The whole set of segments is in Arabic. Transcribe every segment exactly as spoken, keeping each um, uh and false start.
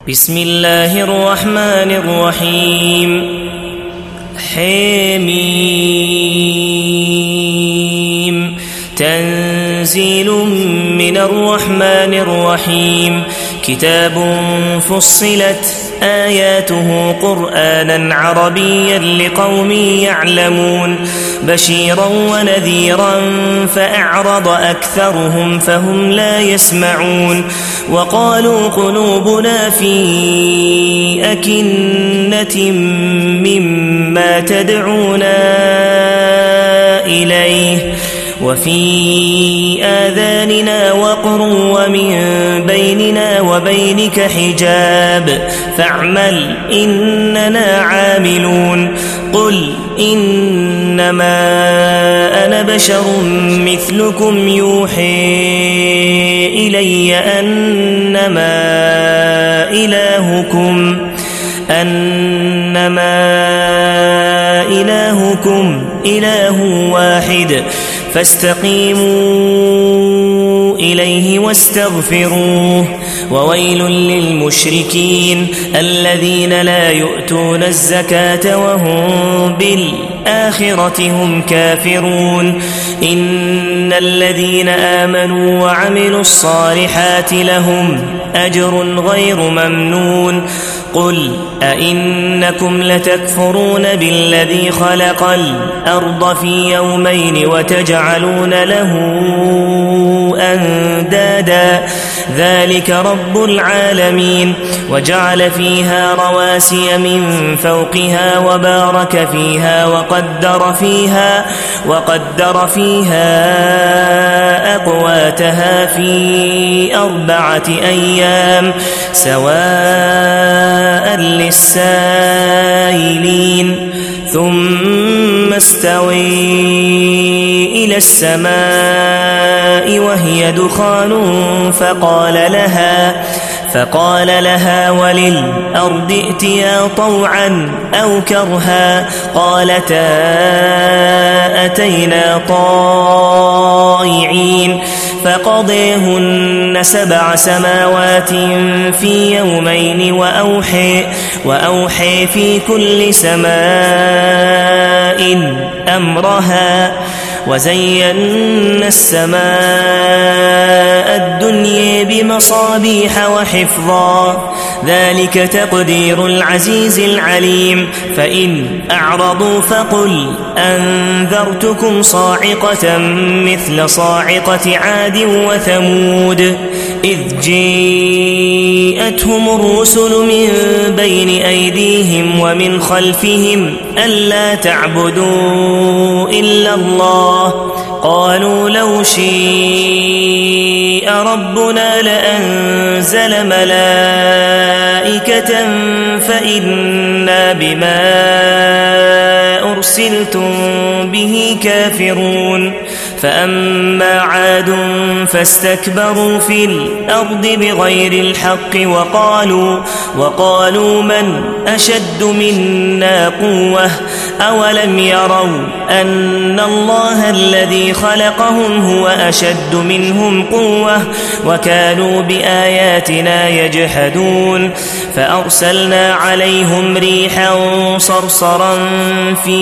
بسم الله الرحمن الرحيم حميم تنزيل من الرحمن الرحيم كتاب فصلت آياته قرآنا عربيا لقوم يعلمون بشيرا ونذيرا فأعرض أكثرهم فهم لا يسمعون وقالوا قلوبنا في أكنة مما تدعونا إليه وفي آذاننا وقر ومن بيننا وبينك حجاب فاعمل إننا عاملون قل إنما أنا بشر مثلكم يوحي إلي أنما إلهكم أنما إلهكم إله واحد فاستقيموا إليه واستغفروه وويل للمشركين الذين لا يؤتون الزكاة وهم بالآخرة هم كافرون إن الذين آمنوا وعملوا الصالحات لهم أجر غير ممنون قل أئنكم لتكفرون بالذي خلق الأرض في يومين وتجعلون له أندادا ذلك رب العالمين وجعل فيها رواسي من فوقها وبارك فيها وقدر فيها وقدر فيها أقواتها في أربعة أيام سواء للسائلين ثم استوي إلى السماء وهي دخان فقال لها فقال لها وللأرض ائتيا طوعا أو كرها قالتا أتينا طائعين فقضيهن سبع سماوات في يومين وأوحي, وأوحي في كل سماء أمرها وزينا السماء الدنيا بمصابيح وحفظا ذلك تقدير العزيز العليم فإن أعرضوا فقل أنذرتكم صاعقة مثل صاعقة عاد وثمود إذ جاءتهم الرسل من بين أيديهم ومن خلفهم ألا تعبدوا إلا الله قالوا لو شيء ربنا لأنزل ملائكة فإنا بما أرسلتم به كافرون فأما عاد فاستكبروا في الأرض بغير الحق وقالوا, وقالوا من أشد منا قوة أولم يروا أن الله الذي خلقهم هو أشد منهم قوة وكانوا بآياتنا يجحدون فأرسلنا عليهم ريحا صرصرا في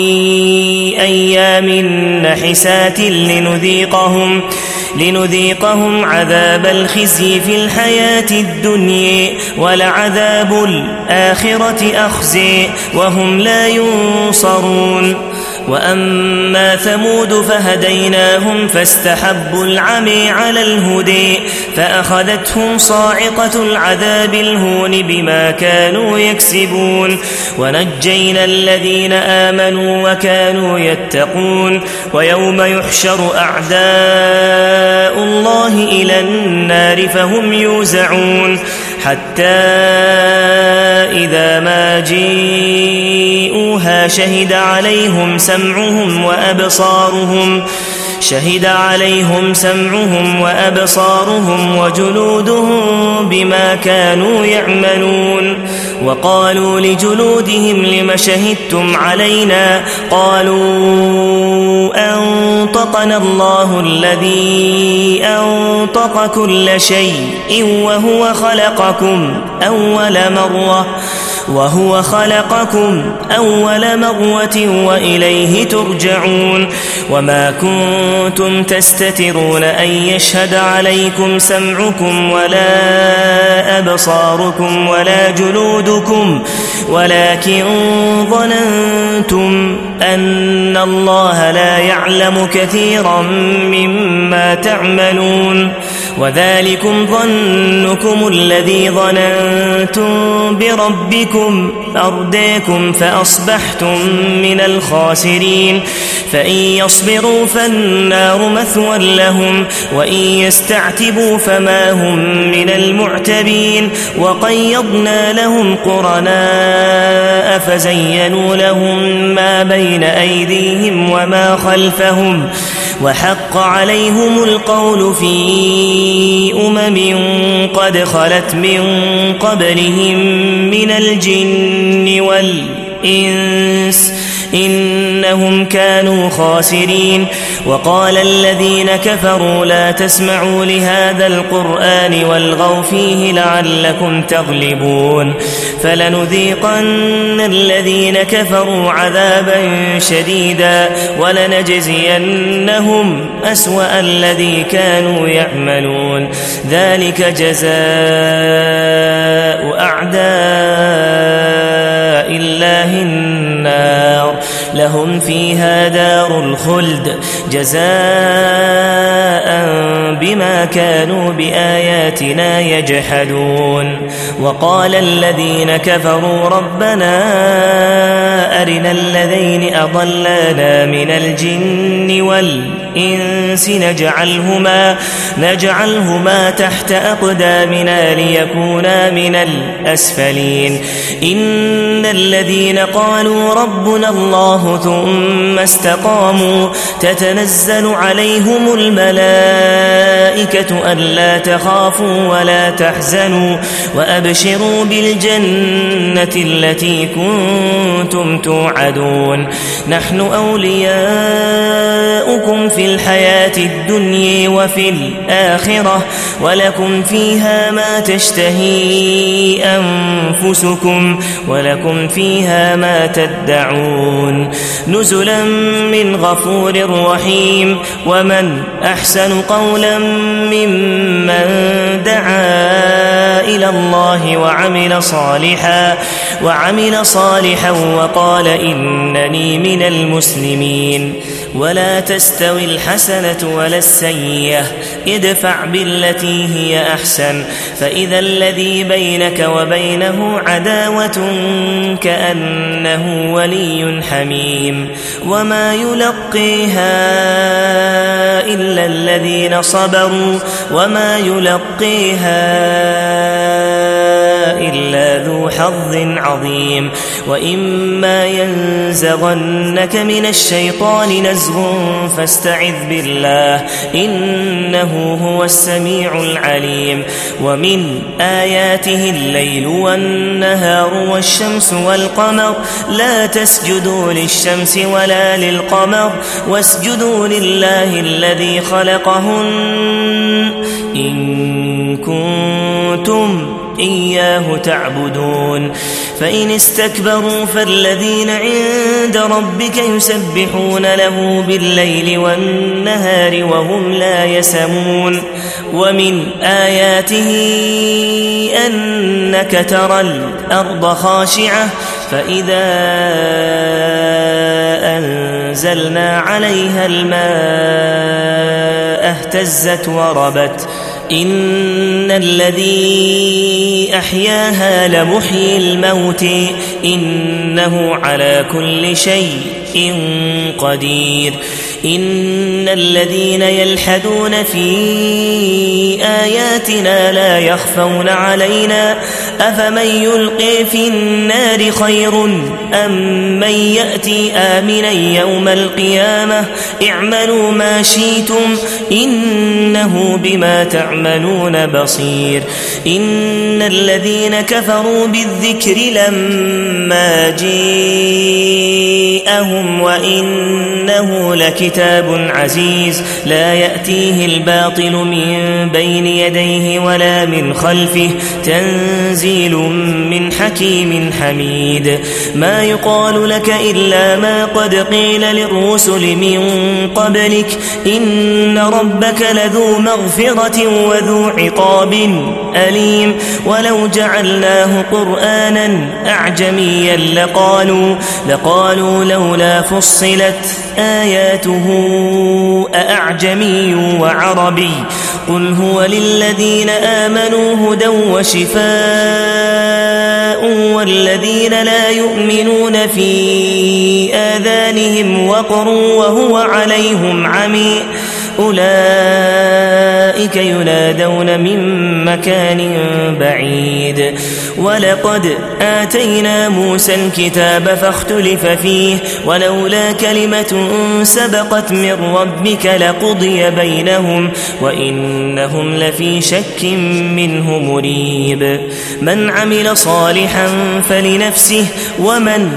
أيام نحسات لنذيقهم لنذيقهم عذاب الخزي في الحياة الدنيا ولعذاب الآخرة أخزي وهم لا ينصرون وأما ثمود فهديناهم فاستحبوا العمي على الهدي فأخذتهم صاعقة العذاب الهون بما كانوا يكسبون ونجينا الذين آمنوا وكانوا يتقون ويوم يحشر أعداء الله إلى النار فهم يوزعون حتى إذا ما جيءوها شهد عليهم سمعهم وأبصارهم شهد عليهم سمعهم وأبصارهم وجلودهم بما كانوا يعملون وقالوا لجلودهم لم شهدتم علينا قالوا أنطقنا الله الذي أنطق كل شيء وهو خلقكم أول مرة وهو خلقكم أول مرة وإليه ترجعون وما كنتم تستترون أن يشهد عليكم سمعكم ولا أبصاركم ولا جلودكم ولكن ظننتم أن الله لا يعلم كثيرا مما تعملون وذلكم ظنكم الذي ظننتم بربكم أرداكم فأصبحتم من الخاسرين فإن يصبروا فالنار مثوى لهم وإن يستعتبوا فما هم من المعتبين وقيضنا لهم قرناء فزينوا لهم ما بين أيديهم وما خلفهم وحق عليهم القول في أمم قد خلت من قبلهم من الجن والإنس إنهم كانوا خاسرين وقال الذين كفروا لا تسمعوا لهذا القرآن والغوا فيه لعلكم تغلبون فلنذيقن الذين كفروا عذابا شديدا ولنجزينهم أسوأ الذي كانوا يعملون ذلك جزاء أعداء الله النار لهم فيها دار الخلد جزاء بما كانوا بآياتنا يجحدون وقال الذين كفروا ربنا أرنا الذين أضلانا من الجن والإنس نجعلهما, نجعلهما تحت أقدامنا ليكونا من الأسفلين إن الذين قالوا ربنا الله ثم استقاموا تتنزل عليهم الملائكة ألا تخافوا ولا تحزنوا وأبشروا بالجنة التي كنتم توعدون نحن أولياؤكم في الحياة الدنيا وفي الآخرة ولكم فيها ما تشتهي أنفسكم ولكم فيها ما تدعون نزلا من غفور رحيم ومن أحسن قولا ممن دعا إلى الله وعمل صالحا وعمل صالحا وقال إنني من المسلمين ولا تستوي الحسنة ولا السيئة ادفع بالتي هي أحسن فإذا الذي بينك وبينه عداوة كأنه ولي حميم وما يلقيها إلا الذين صبروا وما يلقيها إلا ذو حظ عظيم وإما ينزغنك من الشيطان نزغ فاستعذ بالله إنه هو السميع العليم ومن آياته الليل والنهار والشمس والقمر لا تسجدوا للشمس ولا للقمر واسجدوا لله الذي خلقهن إن كنتم إياه تعبدون فإن استكبروا فالذين عند ربك يسبحون له بالليل والنهار وهم لا يسمون ومن آياته أنك ترى الأرض خاشعة فإذا أنزلنا عليها الماء اهتزت وربت إن الذي أحياها لمحيي الموت إنه على كل شيء شيء قدير إن الذين يلحدون في آياتنا لا يخفون علينا أفمن يلقي في النار خير أم من يأتي آمنا يوم القيامة اعملوا ما شئتم إنه بما تعملون بصير إن الذين كفروا بالذكر لما جاءهم وإنه لكتاب عزيز لا يأتيه الباطل من بين يديه ولا من خلفه تنزيل من حكيم حميد ما يقال لك إلا ما قد قيل للرسل من قبلك إن ربك لذو مغفرة وذو عقاب أليم ولو جعلناه قرآنا أعجميا لقالوا, لقالوا لولا فصلت آياته أأعجمي وعربي قل هو للذين آمنوا هدى وشفاء والذين لا يؤمنون في آذانهم وقر وهو عليهم عمي أولئك ينادون من مكان بعيد ولقد آتينا موسى الكتاب فاختلف فيه ولولا كلمة سبقت من ربك لقضي بينهم وإنهم لفي شك منه مريب من عمل صالحا فلنفسه ومن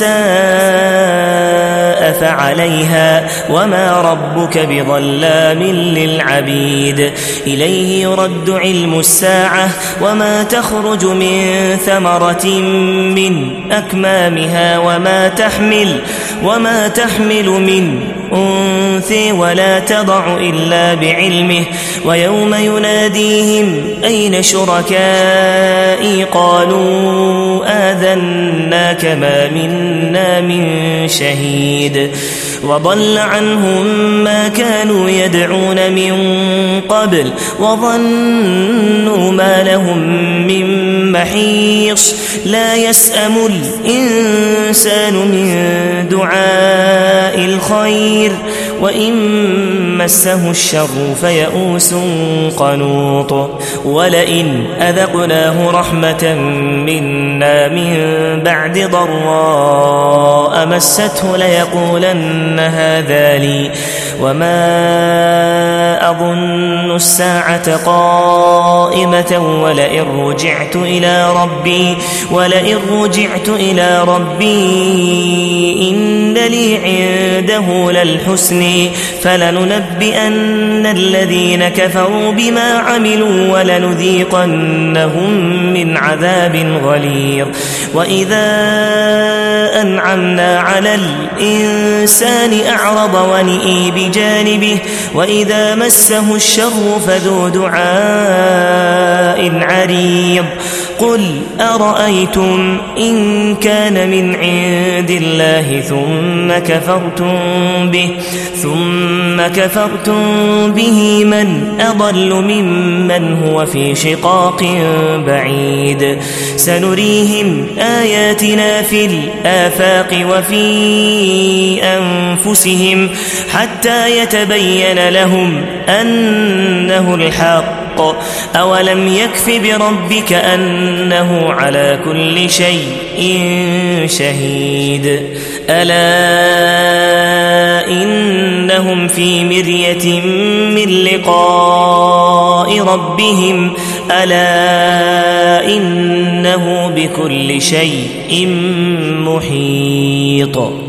أساء فعليها وما ربك بظلام للعبيد إليه يرد علم الساعة وما تخرج من ثمرة من أكمامها وما تحمل وما تحمل من أنثى ولا تضع إلا بعلمه ويوم يناديهم أين شركائي قالوا آذناك ما منا من شهيد وضل عنهم ما كانوا يدعون من قبل وظنوا ما لهم من محيص لا يسأم الإنسان من دعاء الخير وإن مسه الشر فيئوس قنوط ولئن أذقناه رحمة منا من بعد ضراء مسته ليقولن هذا لي وما أظن الساعة قائمة ولئن رجعت إلى ربي ولئن رجعت إلى ربي إن لي عنده للحسن فلننبئن الذين كفروا بما عملوا ولنذيقنهم من عذاب غليظ وإذا أنعمنا على الإنسان أعرض ونئي بجانبه وإذا مسه الشر فذو دعاء عريض قل أرأيتم إن كان من عند الله ثم كفرتم به ثم كفرتم به من أضل ممن هو في شقاق بعيد سنريهم آياتنا في الآفاق وفي أنفسهم حتى يتبين لهم أنه الحق أولم يكف بربك أنه على كل شيء شهيد ألا إنهم في مرية من لقاء ربهم ألا إنه بكل شيء محيط